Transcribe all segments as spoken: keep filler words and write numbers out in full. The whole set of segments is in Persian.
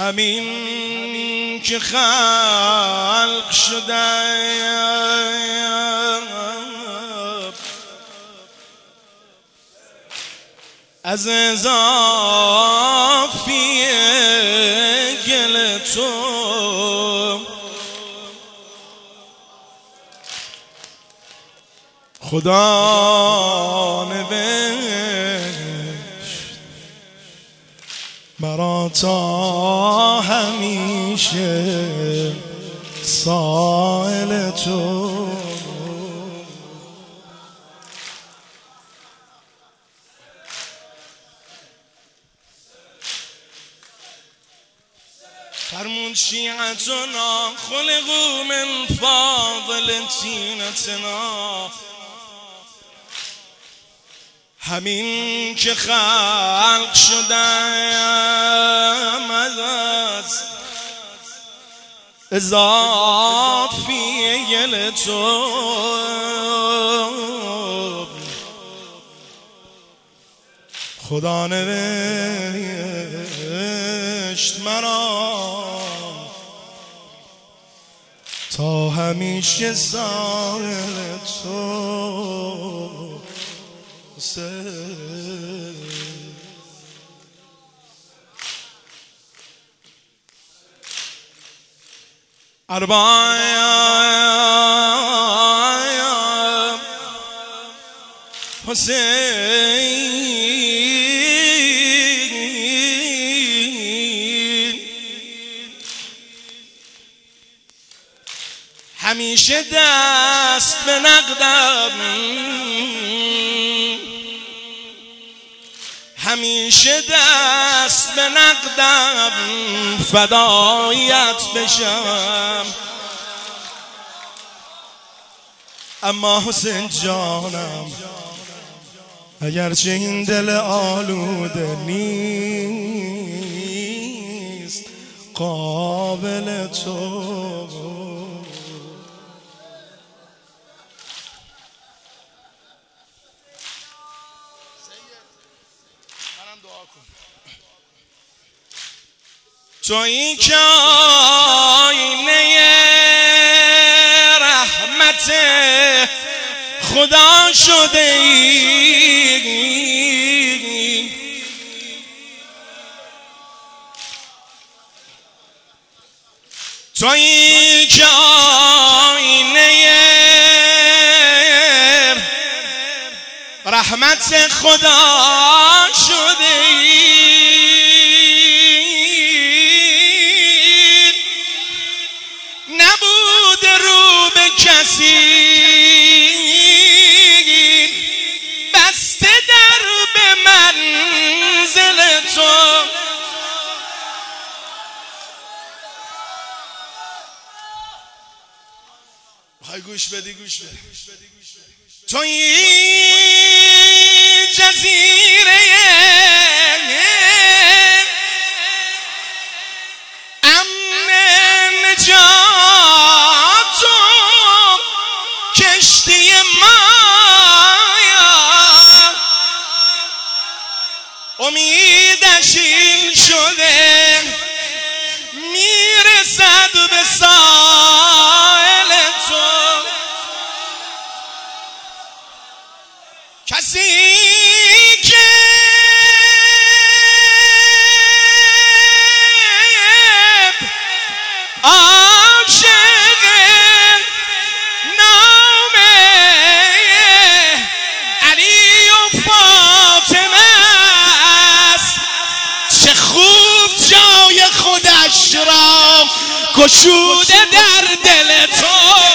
همین که خلق شده از اضافی گل تو خدا نوشت مرا تا همیشه سائل تو. فرمون شیعتنا خلقوا من فاضل طینتنا همین که خلق شدم از اضافی گل تو خدا نوشت مرا تا همیشه سائل تو. اربعه حسین همیشه دست به نقدم همیشه دست به نقدم فدایت بشم. اما حسین جانم اگرچه این دل آلوده نیست قابل تو. تویی که آینه رحمت خدا شده ای تویی که آینه رحمت خدا شده ای کسی بسته در به منزل تو. بخوای گوش بدی گوش بدی توی جزیره امن نجات کشتی مایا امیدش این شده میرسد به ساحل تو. کسی که را گشوده در دل تو.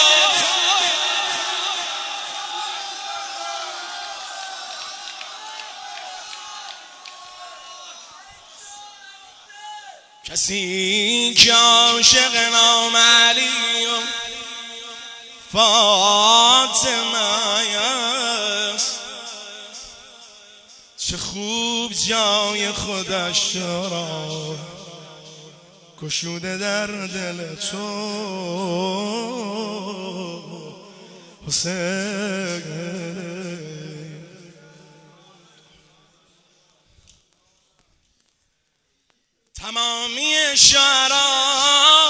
کسی که عاشق نام علی و فاطمه است چه خوب جای خودش را گشوده در دل تو حسین. تمامی شعرا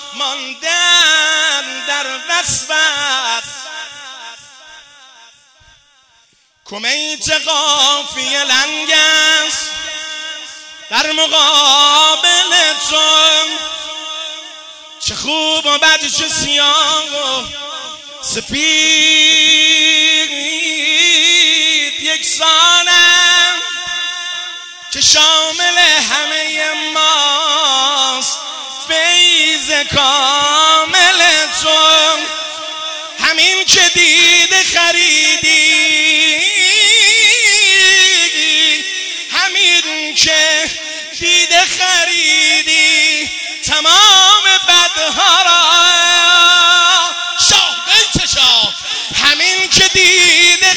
ماندن در وصفت، کمیت قافیه لنگ است در مقابل تو، چه خوب و بد چه سیاه و سفید یکسانم، که شامل همه ماست فیض کامل تو. همین که دیده خریدی، همین که دیده خریدی تمام بدها را، شاه بیت شاه، همین که دیده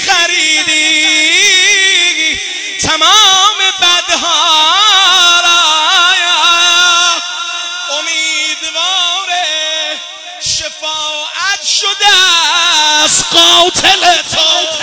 خریدی تمام بدها را، امیدوار شفاعت شده است قاتل تو.